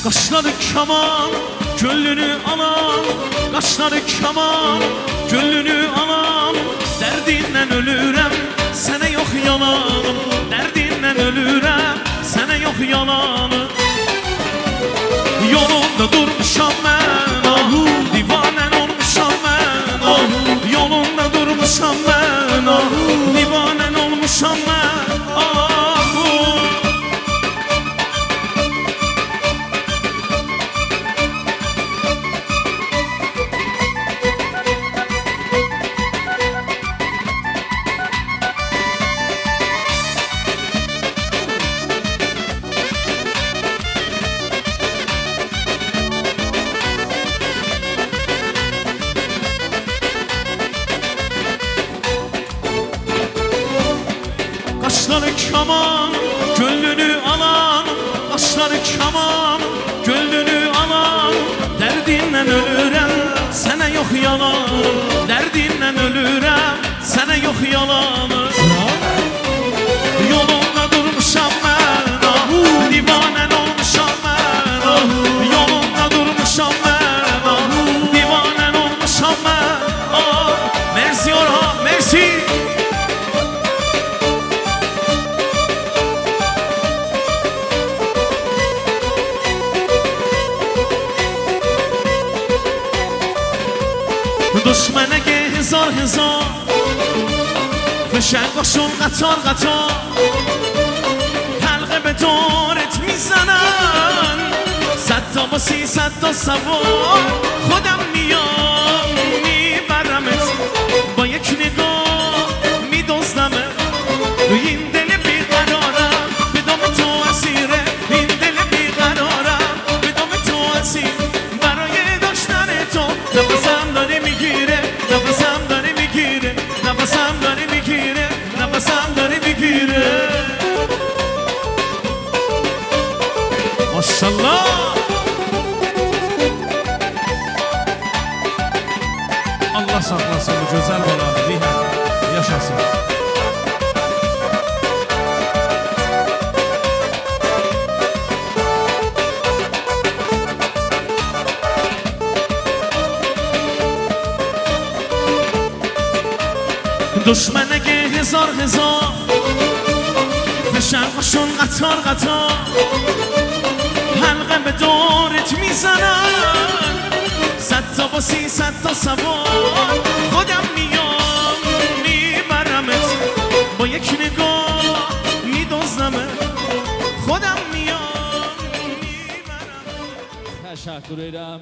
Kaşları kaman, gönlünü alan. Kaşları kaman, gönlünü alan. Derdinden ölürem, sene yok yalanım. Derdinden ölürem, sene yok yalanım. Yolunda durmuşam ben, ah, divanen olmuşam ben, ah. Yolunda durmuşam ben, ah, divanen olmuşam ben, ah. Kaşları kaman, gönlünü alan. Kaşları kaman, gönlünü alan. Derdinden ölürem, sene yok yalanım. Derdinden ölürem, sene yok yalanım. Yolunda durmuşam ben, ah, divanen olmuşam ben, ah. Yolunda durmuşam ben, ah, divanen olmuşam ben, ah. Merci Orhan, merci. دشمنه هزار هزار فشنگاشون قطار قطار حلقه به دورت میزنن 100 تا با 300 تا سوار خودم میام میبرمت با یک نگاه میدزدمت این دل بیقرارم به دام تو اسیره این دل بیقرارم به دام تو اسیر برای داشتن تو نفسم داره میگیره نفسم داره میگیره نفسم داره میگیره نفسم داره میگیره ماشالله Allah saklasın bu güzel balanı Rihan yaşasın. دشمنه که هزار هزار فشنگاشون قطار قطار حلقه به دورت میزنن 100 تا با 300 تا سوار خودم میام میبرمت با یک نگاه میدزدمت خودم میام میبرمت. تشکر ederim.